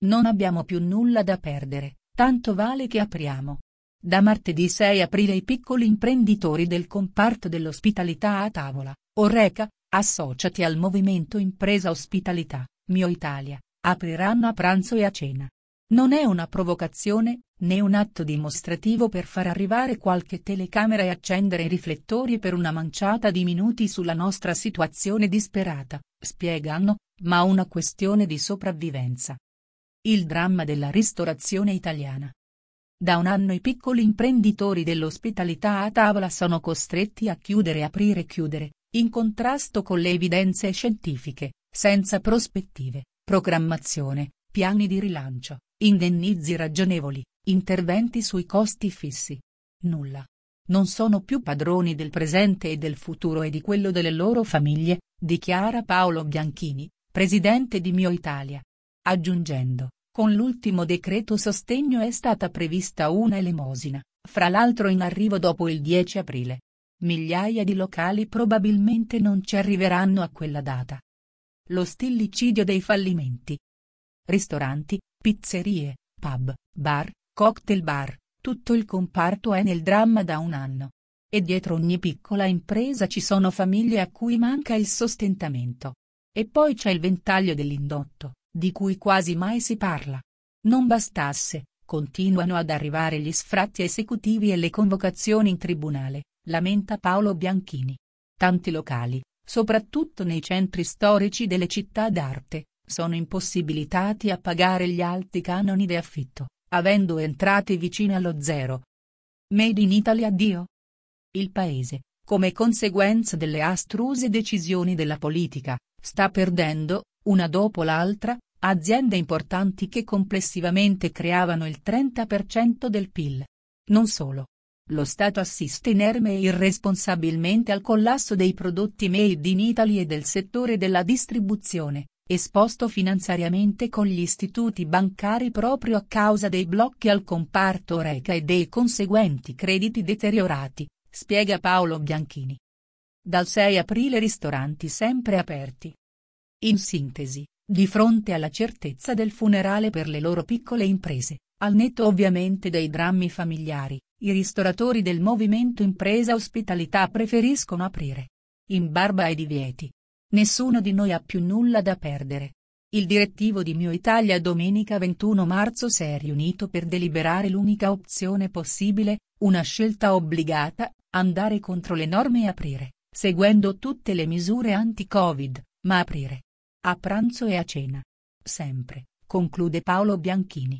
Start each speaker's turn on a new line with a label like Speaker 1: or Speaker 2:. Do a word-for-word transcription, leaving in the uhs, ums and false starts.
Speaker 1: Non abbiamo più nulla da perdere, tanto vale che apriamo. Da martedì sei aprile i piccoli imprenditori del comparto dell'ospitalità a tavola, Horeca, associati al movimento Impresa Ospitalità, Mio Italia, apriranno a pranzo e a cena. Non è una provocazione, né un atto dimostrativo per far arrivare qualche telecamera e accendere i riflettori per una manciata di minuti sulla nostra situazione disperata, spiegano, ma una questione di sopravvivenza. Il dramma della ristorazione italiana. Da un anno i piccoli imprenditori dell'ospitalità a tavola sono costretti a chiudere, aprire, chiudere, in contrasto con le evidenze scientifiche, senza prospettive, programmazione, piani di rilancio, indennizi ragionevoli, interventi sui costi fissi. Nulla. Non sono più padroni del presente e del futuro e di quello delle loro famiglie, dichiara Paolo Bianchini, presidente di Mio Italia. Aggiungendo: con l'ultimo decreto sostegno è stata prevista una elemosina, fra l'altro in arrivo dopo il dieci aprile. Migliaia di locali probabilmente non ci arriveranno a quella data. Lo stillicidio dei fallimenti. Ristoranti, pizzerie, pub, bar, cocktail bar, tutto il comparto è nel dramma da un anno. E dietro ogni piccola impresa ci sono famiglie a cui manca il sostentamento. E poi c'è il ventaglio dell'indotto, di cui quasi mai si parla. Non bastasse, continuano ad arrivare gli sfratti esecutivi e le convocazioni in tribunale, lamenta Paolo Bianchini. Tanti locali, soprattutto nei centri storici delle città d'arte, sono impossibilitati a pagare gli alti canoni di affitto, avendo entrate vicine allo zero. Made in Italy addio? Il paese, come conseguenza delle astruse decisioni della politica, sta perdendo, una dopo l'altra, aziende importanti che complessivamente creavano il trenta per cento del P I L. Non solo. Lo Stato assiste inerme e irresponsabilmente al collasso dei prodotti made in Italy e del settore della distribuzione, esposto finanziariamente con gli istituti bancari proprio a causa dei blocchi al comparto Horeca e dei conseguenti crediti deteriorati, spiega Paolo Bianchini. Dal sei aprile ristoranti sempre aperti. In sintesi, di fronte alla certezza del funerale per le loro piccole imprese, al netto ovviamente dei drammi familiari, i ristoratori del movimento Impresa Ospitalità preferiscono aprire. In barba ai divieti. Nessuno di noi ha più nulla da perdere. Il direttivo di Mio Italia domenica ventuno marzo si è riunito per deliberare l'unica opzione possibile, una scelta obbligata, andare contro le norme e aprire, seguendo tutte le misure anti-Covid, ma aprire. A pranzo e a cena. Sempre, conclude Paolo Bianchini.